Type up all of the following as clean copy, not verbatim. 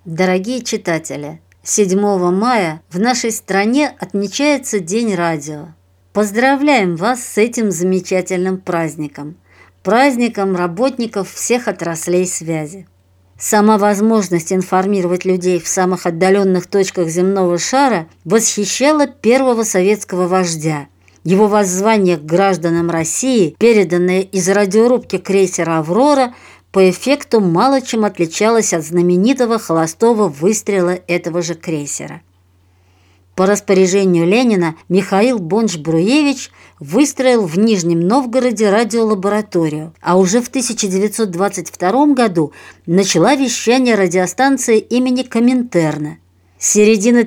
Дорогие читатели, 7 мая в нашей стране отмечается День радио. Поздравляем вас с этим замечательным праздником, праздником работников всех отраслей связи. Сама возможность информировать людей в самых отдаленных точках земного шара восхищала первого советского вождя. Его воззвание к гражданам России, переданное из радиорубки крейсера «Аврора», по эффекту мало чем отличалось от знаменитого холостого выстрела этого же крейсера. По распоряжению Ленина Михаил Бонч-Бруевич выстроил в Нижнем Новгороде радиолабораторию, а уже в 1922 году начала вещание радиостанции имени Коминтерна. С середины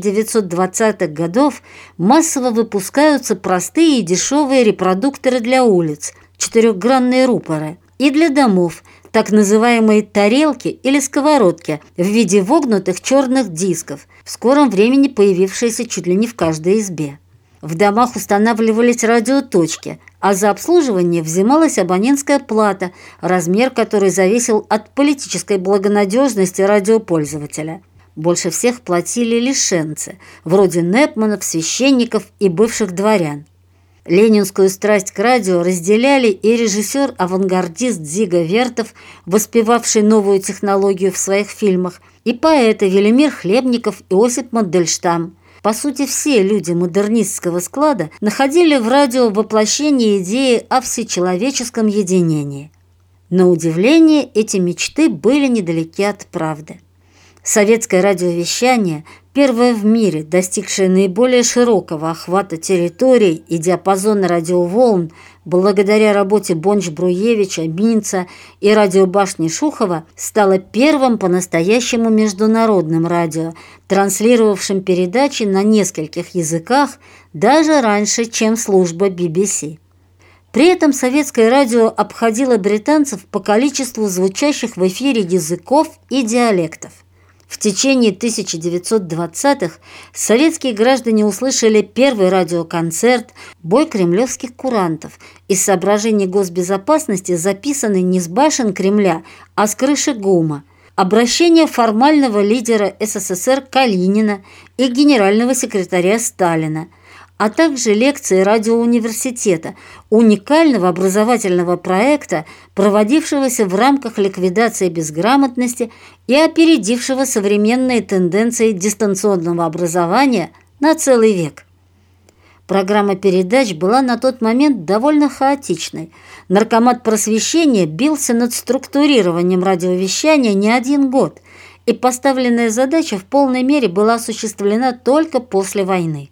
1920-х годов массово выпускаются простые и дешевые репродукторы для улиц, четырехгранные рупоры, и для домов, так называемые тарелки или сковородки в виде вогнутых черных дисков, в скором времени появившиеся чуть ли не в каждой избе. В домах устанавливались радиоточки, а за обслуживание взималась абонентская плата, размер которой зависел от политической благонадежности радиопользователя. Больше всех платили лишенцы, вроде Непманов, священников и бывших дворян. Ленинскую страсть к радио разделяли и режиссер-авангардист Дзига Вертов, воспевавший новую технологию в своих фильмах, и поэты Велимир Хлебников и Осип Мандельштам. По сути, все люди модернистского склада находили в радио воплощение идеи о всечеловеческом единении. На удивление, эти мечты были недалеки от правды. Советское радиовещание, первое в мире, достигшее наиболее широкого охвата территорий и диапазона радиоволн, благодаря работе Бонч-Бруевича, Минца и радиобашни Шухова, стало первым по-настоящему международным радио, транслировавшим передачи на нескольких языках даже раньше, чем служба BBC. При этом советское радио обходило британцев по количеству звучащих в эфире языков и диалектов. В течение 1920-х советские граждане услышали первый радиоконцерт «Бой кремлевских курантов», из соображений госбезопасности записанный не с башен Кремля, а с крыши ГУМа, обращение формального лидера СССР Калинина и генерального секретаря Сталина, а также лекции радиоуниверситета, уникального образовательного проекта, проводившегося в рамках ликвидации безграмотности и опередившего современные тенденции дистанционного образования на целый век. Программа передач была на тот момент довольно хаотичной. Наркомат просвещения бился над структурированием радиовещания не один год, и поставленная задача в полной мере была осуществлена только после войны.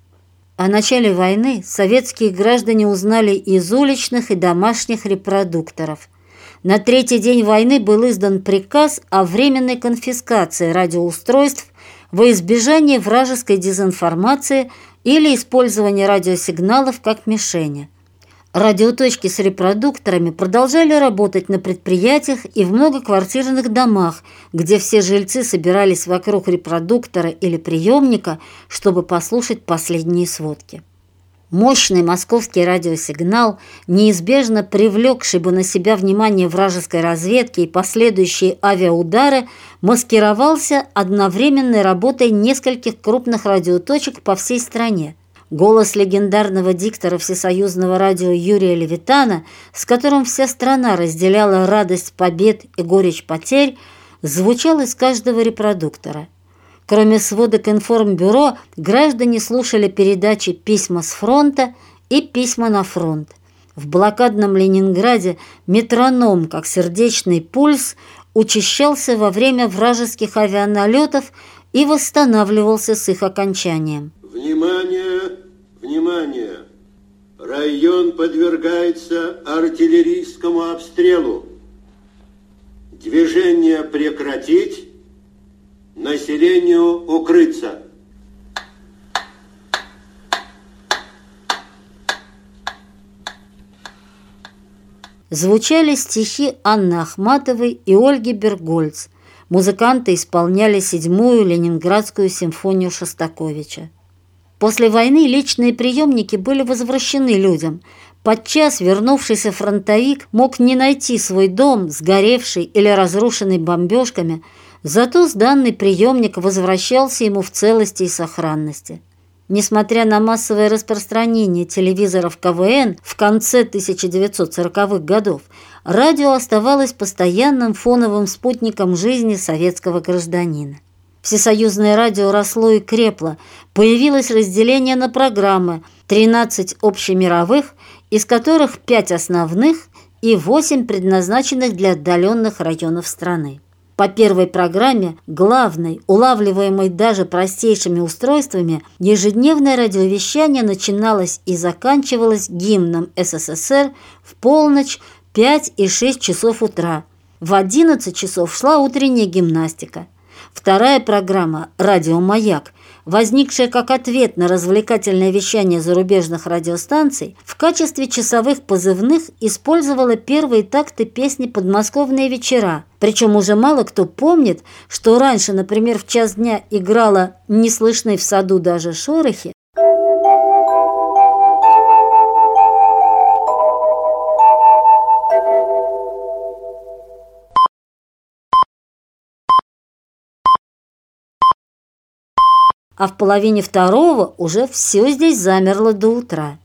О начале войны советские граждане узнали из уличных и домашних репродукторов. На третий день войны был издан приказ о временной конфискации радиоустройств во избежание вражеской дезинформации или использования радиосигналов как мишени. Радиоточки с репродукторами продолжали работать на предприятиях и в многоквартирных домах, где все жильцы собирались вокруг репродуктора или приемника, чтобы послушать последние сводки. Мощный московский радиосигнал, неизбежно привлекший бы на себя внимание вражеской разведки и последующие авиаудары, маскировался одновременной работой нескольких крупных радиоточек по всей стране. Голос легендарного диктора всесоюзного радио Юрия Левитана, с которым вся страна разделяла радость побед и горечь потерь, звучал из каждого репродуктора. Кроме сводок информбюро, граждане слушали передачи «Письма с фронта» и «Письма на фронт». В блокадном Ленинграде метроном, как сердечный пульс, учащался во время вражеских авианалетов и восстанавливался с их окончанием. Внимание! Внимание! Район подвергается артиллерийскому обстрелу. Движение прекратить, населению укрыться. Звучали стихи Анны Ахматовой и Ольги Бергольц. Музыканты исполняли 7-ю Ленинградскую симфонию Шостаковича. После войны личные приемники были возвращены людям. Подчас вернувшийся фронтовик мог не найти свой дом, сгоревший или разрушенный бомбежками, Зато сданный приемник возвращался ему в целости и сохранности. Несмотря на массовое распространение телевизоров КВН в конце 1940-х годов, радио оставалось постоянным фоновым спутником жизни советского гражданина. Всесоюзное радио росло и крепло, появилось разделение на программы, 13 общемировых, из которых 5 основных и 8 предназначенных для отдаленных районов страны. По первой программе, главной, улавливаемой даже простейшими устройствами, ежедневное радиовещание начиналось и заканчивалось гимном СССР в полночь, 5 и 6 часов утра. В 11 часов шла утренняя гимнастика. Вторая программа «Радио Маяк», возникшая как ответ на развлекательное вещание зарубежных радиостанций, в качестве часовых позывных использовала первые такты песни «Подмосковные вечера». Причем уже мало кто помнит, что раньше, например, в час дня играла «Не слышны в саду даже шорохи», а в половине второго уже все здесь замерло до утра.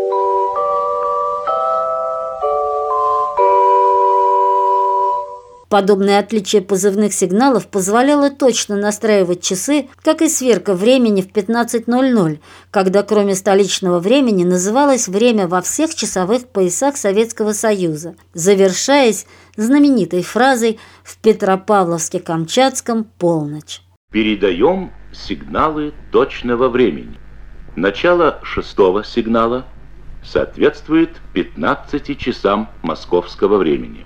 Подобное отличие позывных сигналов позволяло точно настраивать часы, как и сверка времени в 15:00, когда кроме столичного времени называлось время во всех часовых поясах Советского Союза, завершаясь знаменитой фразой «В Петропавловске-Камчатском полночь». Передаем сигналы точного времени. Начало 6-го сигнала соответствует 15 часам московского времени.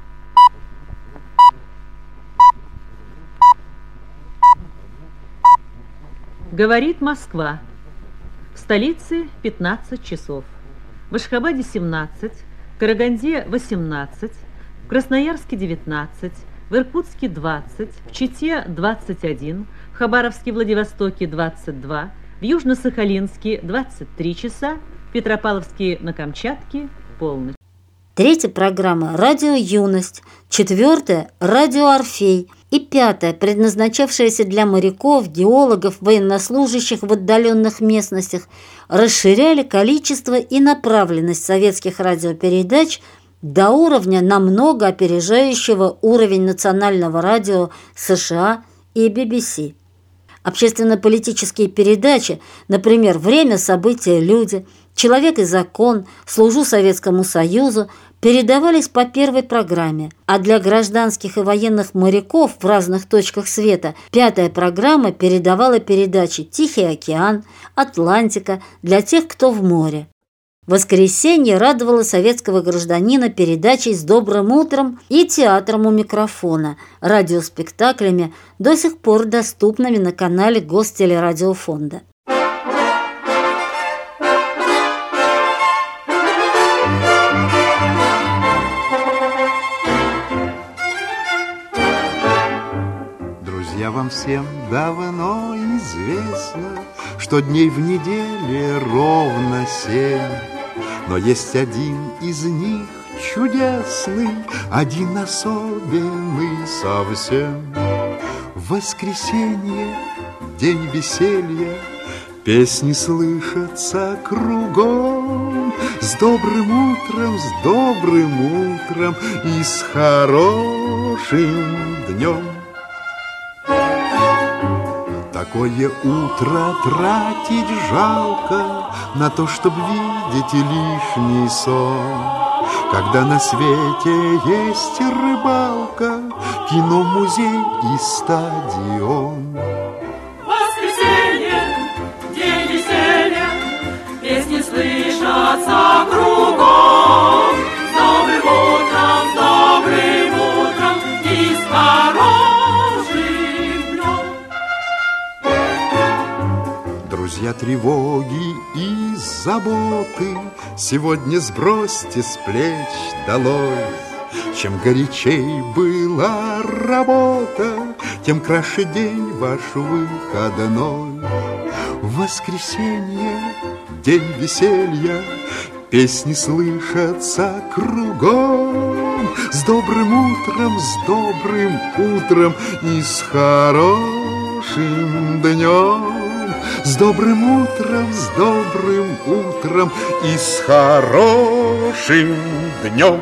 Говорит Москва. В столице 15 часов. В Ашхабаде 17, в Караганде 18, в Красноярске 19, в Иркутске 20, в Чите 21, в Хабаровске, Владивостоке 22, в Южно-Сахалинске 23 часа, в Петропавловске на Камчатке полночь. Третья программа «Радио Юность», четвертая «Радио Орфей» и пятая, предназначавшаяся для моряков, геологов, военнослужащих в отдаленных местностях, расширяли количество и направленность советских радиопередач до уровня, намного опережающего уровень национального радио США и BBC. Общественно-политические передачи, например, «Время, события, люди», «Человек и закон», «Служу Советскому Союзу», передавались по первой программе, а для гражданских и военных моряков в разных точках света пятая программа передавала передачи «Тихий океан», «Атлантика» для тех, кто в море. Воскресенье радовало советского гражданина передачей «С добрым утром» и театром у микрофона, радиоспектаклями, до сих пор доступными на канале Гостелерадиофонда. Друзья, вам всем давно известно, что дней в неделе ровно 7. Но есть один из них чудесный, один особенный совсем. В воскресенье, день веселья, песни слышатся кругом. С добрым утром и с хорошим днем. Такое утро тратить жалко на то, чтоб видеть лишний сон. Когда на свете есть рыбалка, кино, музей и стадион. Воскресенье, день веселья, песни слышатся кругом. С добрым утром и с хорошим днем. Друзья, тревоги и заботы сегодня сбросьте с плеч долой. Чем горячей была работа, тем краше день ваш выходной. В воскресенье, день веселья, песни слышатся кругом. с добрым утром, с добрым утром и с хорошим днем. С добрым утром, с добрым утром и с хорошим днем.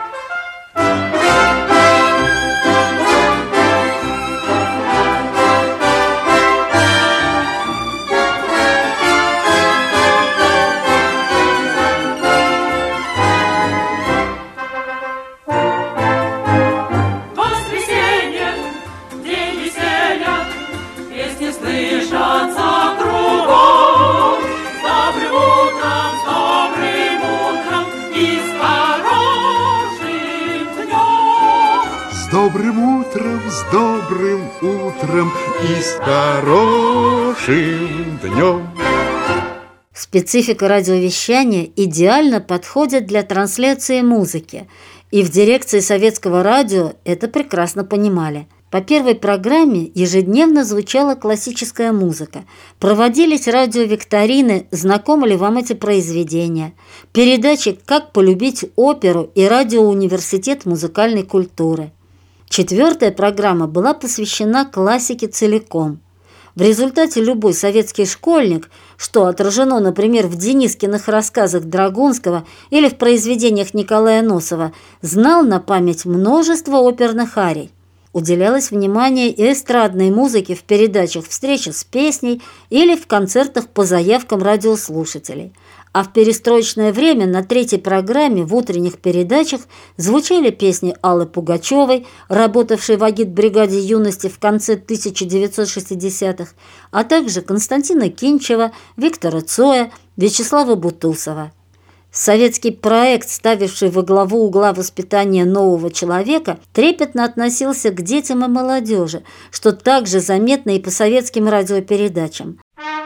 С добрым утром, с добрым утром и с хорошим днем. Специфика радиовещания идеально подходит для трансляции музыки, и в дирекции Советского радио это прекрасно понимали. По первой программе ежедневно звучала классическая музыка, проводились радиовикторины «Знакомы ли вам эти произведения?», передачи «Как полюбить оперу» и «Радиоуниверситет музыкальной культуры». Четвертая программа была посвящена классике целиком. В результате любой советский школьник, что отражено, например, в Денискиных рассказах Драгунского или в произведениях Николая Носова, знал на память множество оперных арий. Уделялось внимание и эстрадной музыке в передачах «Встреча с песней» или в концертах по заявкам радиослушателей. А в перестроечное время на третьей программе в утренних передачах звучали песни Аллы Пугачевой, работавшей в агитбригаде юности в конце 1960-х, а также Константина Кинчева, Виктора Цоя, Вячеслава Бутусова. Советский проект, ставивший во главу угла воспитания нового человека, трепетно относился к детям и молодежи, что также заметно и по советским радиопередачам.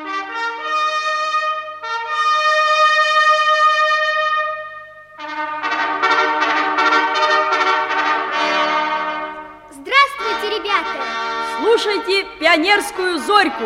Здравствуйте, ребята! Слушайте пионерскую зорьку!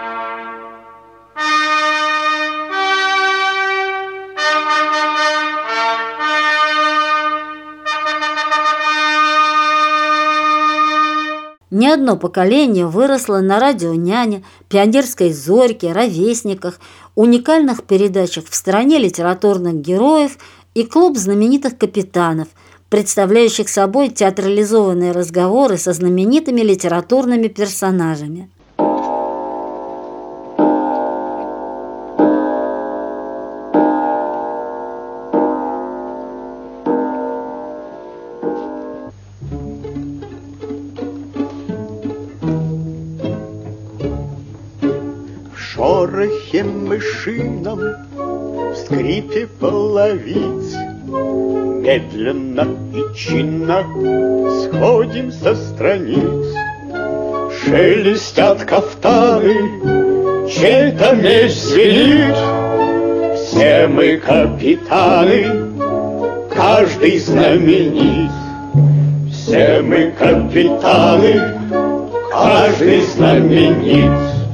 Не одно поколение выросло на радио «Няня», пионерской зорьке, ровесниках, уникальных передачах в стране литературных героев и клуб знаменитых капитанов, представляющих собой театрализованные разговоры со знаменитыми литературными персонажами. В шорохе мышином, в скрипе половиц, медленно и чинно сходим со страниц. Шелестят кафтаны, чей-то меч звенит. Все мы капитаны, каждый знаменит. Все мы капитаны, каждый знаменит.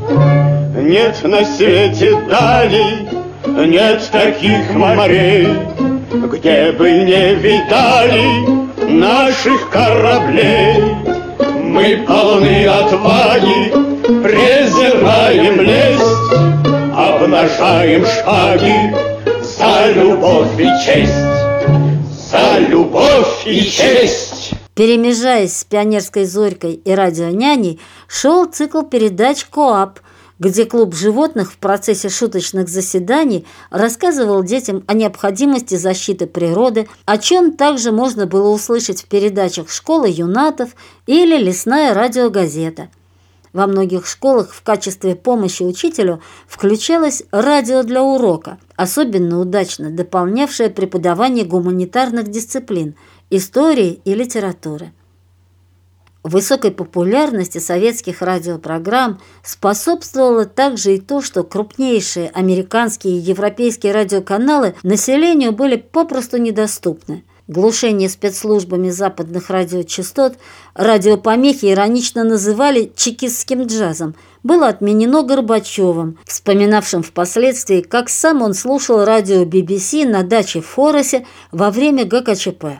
Нет на свете далей, нет таких морей, где бы не видали наших кораблей. Мы полны отваги, презираем лесть, обнажаем шаги за любовь и честь, за любовь и честь. Перемежаясь с пионерской зорькой и радионяней, шел цикл передач «КоАП», где клуб животных в процессе шуточных заседаний рассказывал детям о необходимости защиты природы, о чем также можно было услышать в передачах «Школа юнатов» или «Лесная радиогазета». Во многих школах в качестве помощи учителю включалось радио для урока, особенно удачно дополнявшее преподавание гуманитарных дисциплин – истории и литературы. Высокой популярности советских радиопрограмм способствовало также и то, что крупнейшие американские и европейские радиоканалы населению были попросту недоступны. Глушение спецслужбами западных радиочастот радиопомехи иронично называли чекистским джазом, было отменено Горбачевым, вспоминавшим впоследствии, как сам он слушал радио BBC на даче в Форосе во время ГКЧП.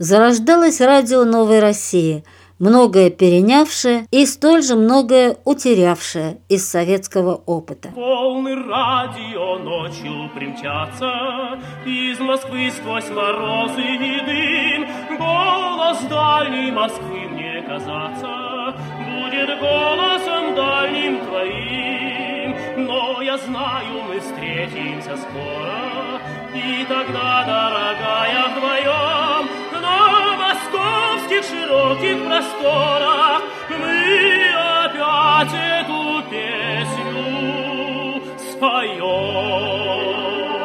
зарождалось радио «Новой России», многое перенявшее и столь же многое утерявшее из советского опыта. Волны радио ночью примчатся, из Москвы сквозь морозы и дым. Голос дальней Москвы мне казаться будет голосом дальним твоим. Но я знаю, мы встретимся скоро, и тогда, дорогая, вдвоем на московских широких просторах мы опять эту песню споем.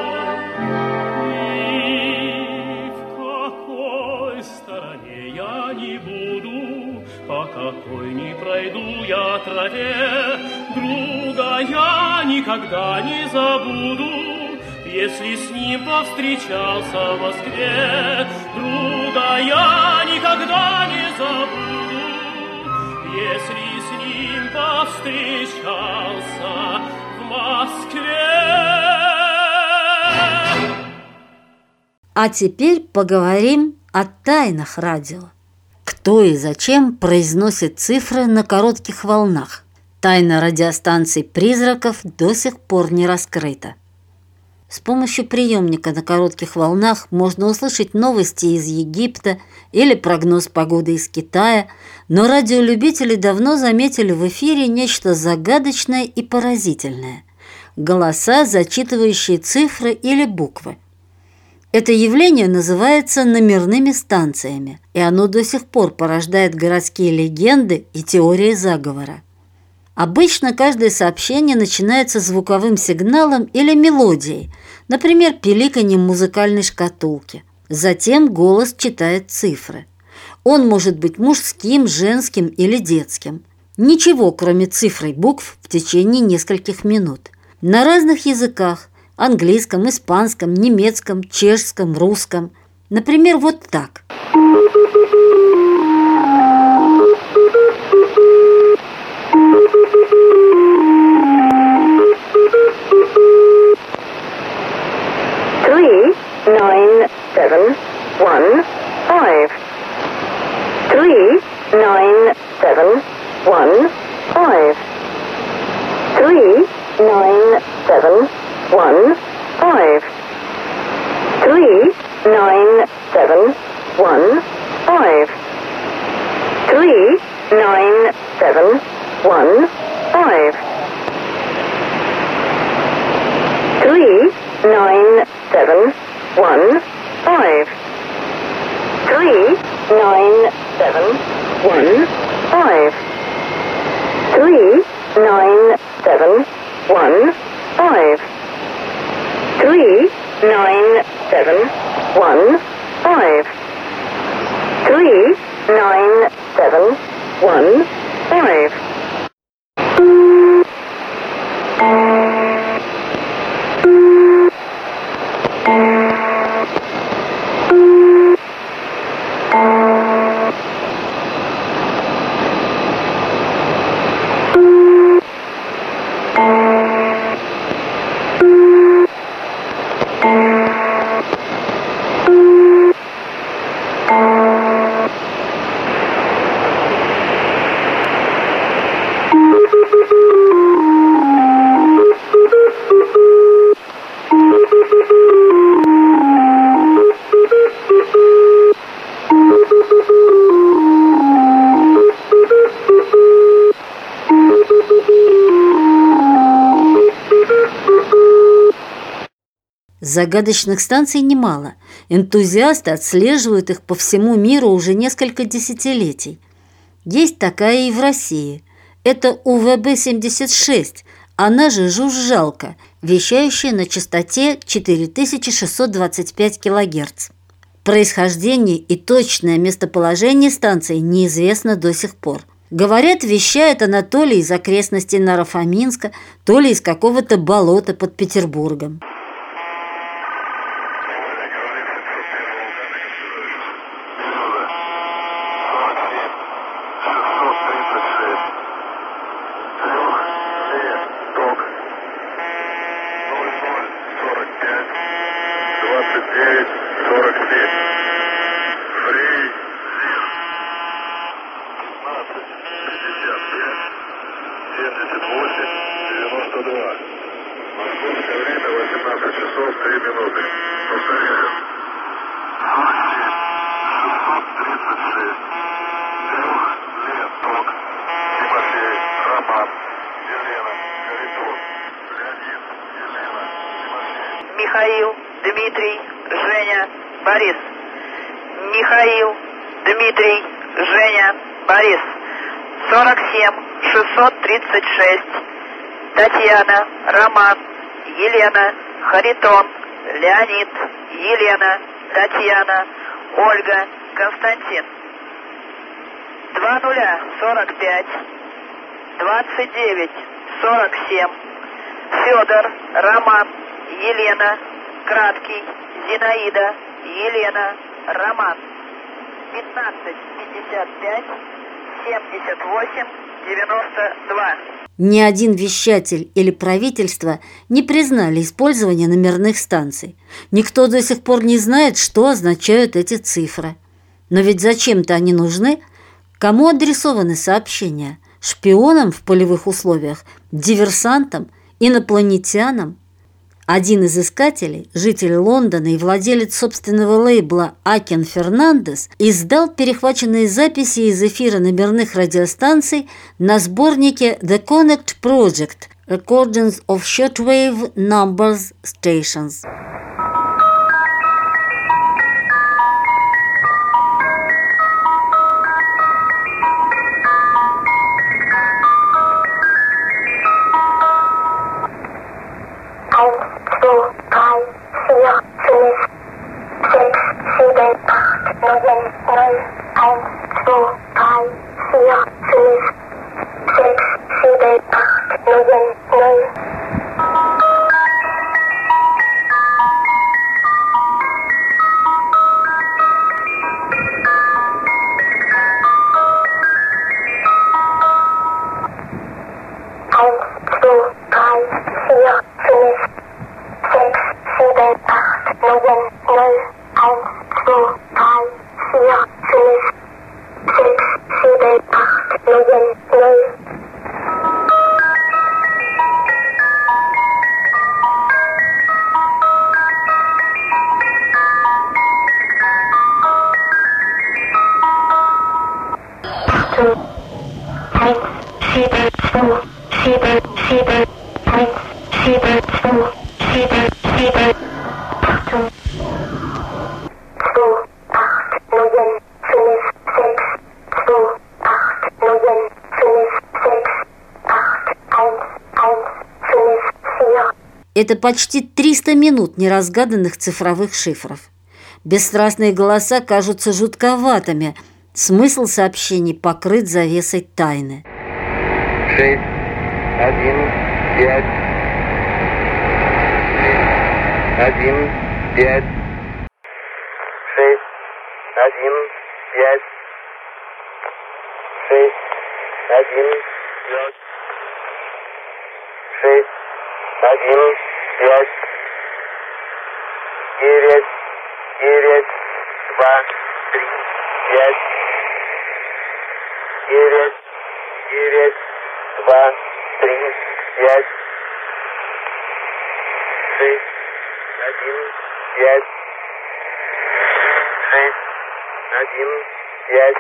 И в какой стороне я не буду, по какой не пройду я траве, друга я никогда не забуду, если с ним повстречался в Москве. Друга я никогда не забуду, если с ним повстречался в Москве. А теперь поговорим о тайнах радио. Кто и зачем произносит цифры на коротких волнах? Тайна радиостанций «Призраков» до сих пор не раскрыта. С помощью приемника на коротких волнах можно услышать новости из Египта или прогноз погоды из Китая, но радиолюбители давно заметили в эфире нечто загадочное и поразительное – голоса, зачитывающие цифры или буквы. Это явление называется номерными станциями, и оно до сих пор порождает городские легенды и теории заговора. Обычно каждое сообщение начинается звуковым сигналом или мелодией, например, пиликаньем музыкальной шкатулки. Затем голос читает цифры. Он может быть мужским, женским или детским. Ничего, кроме цифр и букв, в течение нескольких минут. На разных языках – английском, испанском, немецком, чешском, русском. Например, вот так. Three, 9, 7, 1, 5. 3, 9, 7, 1, 5. 3, 9, 7, 1, 5. 3, 9, 7, 1, 5. 3, 9, 7, 1, 5. 3, 9, 7, 1, 5. 3, 9, 7, 1, 5. 3, 9, 7, 1, 5. 3, 9, 7, 1, 5. 3, 9, 7, 1, 5. Загадочных станций немало. Энтузиасты отслеживают их по всему миру уже несколько десятилетий. Есть такая и в России. Это УВБ-76, она же жужжалка, вещающая на частоте 4625 кГц. Происхождение и точное местоположение станции неизвестно до сих пор. Говорят, вещает она то ли из окрестностей Наро-Фоминска, то ли из какого-то болота под Петербургом. 2. Московское время 18 часов 3 минуты. Повторяю. 636. Лев, Ток, Тимофей, Роман, Елена, Харитон, Леонид, Елена, Тимофей. Михаил, Дмитрий, Женя, Борис. Михаил, Дмитрий, Женя, Борис. 47 636. Татьяна, Роман, Елена, Харитон, Леонид, Елена, Татьяна, Ольга, Константин. 2045 29 47. Федор, Роман, Елена, Краткий, Зинаида, Елена, Роман. 1555 78 92. Ни один вещатель или правительство не признали использование номерных станций. Никто до сих пор не знает, что означают эти цифры. Но ведь зачем-то они нужны. Кому адресованы сообщения? Шпионам в полевых условиях? Диверсантам? Инопланетянам? Один из искателей, житель Лондона и владелец собственного лейбла Акен Фернандес, издал перехваченные записи из эфира номерных радиостанций на сборнике The Connect Project – Recordings of Shortwave Numbers Stations. Это почти 300 минут неразгаданных цифровых шифров. Бесстрастные голоса кажутся жутковатыми. Смысл сообщений покрыт завесой тайны. 6, 1, 5, 1, 5, 6, 1, 5, 6, 1, 5, 6, 1, 5, 9, 9, 2, 3, 5, 9, 9, 2, 3, 5, 6, 1, 5, 6, 1, 5,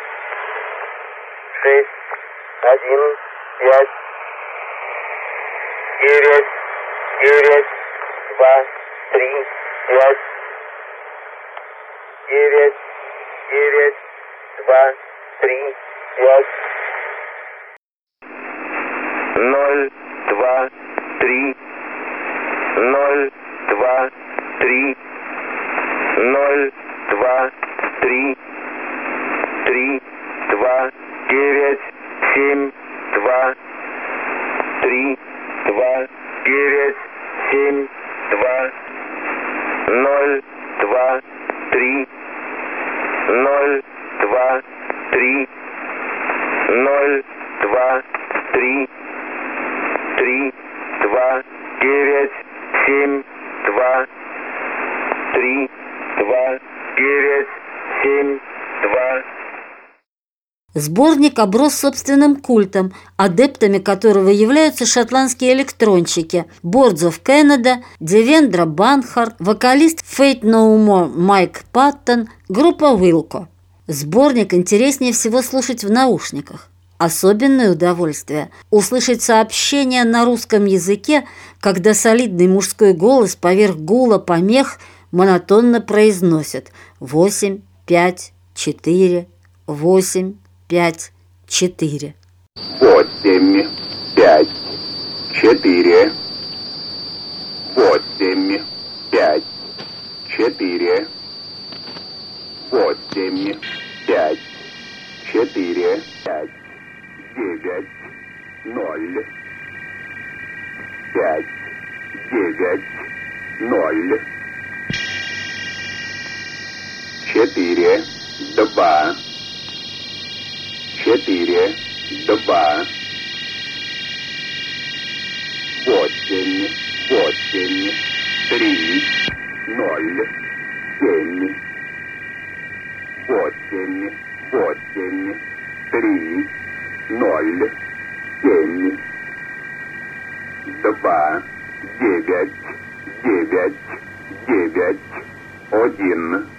6, 1, 5, 9, 9, 2, 3, 5, 9, 9, 2, 3, 5, 0, 2, 3, 0, 2, 3, 0, 2, 3, 3, 2, 9, 7, 2, 3, 2, 9, 7, 2, 0, 2, 3, 0, 2, 3, 0, 2, 3, 3, 2, 9, 7, 2, 3, 2, 9, 7, 2, Сборник оброс собственным культом, адептами которого являются шотландские электронщики Boards of Canada, Девендра Банхарт, вокалист Faith No More Майк Паттон, группа Wilco. Сборник интереснее всего слушать в наушниках. Особенное удовольствие – услышать сообщения на русском языке, когда солидный мужской голос поверх гула помех монотонно произносит 8, 5, 4, 8, 5, 4. 8, 5, 4. 8, 5, 4. 8, 5, 4. 5, 9, 0. 5, 9, 0. 4, 2. 4, 2. 8, 8, 3, 0, 7. 8, 8, 3, 0, 7. 2, 9, 9, 9, 1.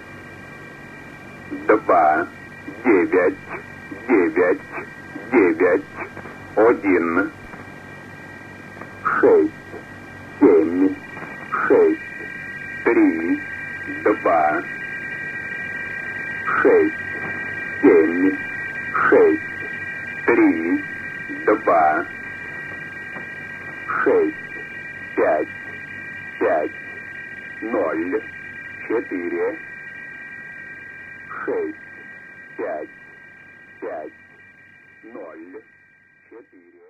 2, 9, 9, 9, 1. 6, 7, 6, 3, 2. 6, 7, 6, 3, 2. 6, 5, 5, 0, 4. 6, 5, 5, 0, 4.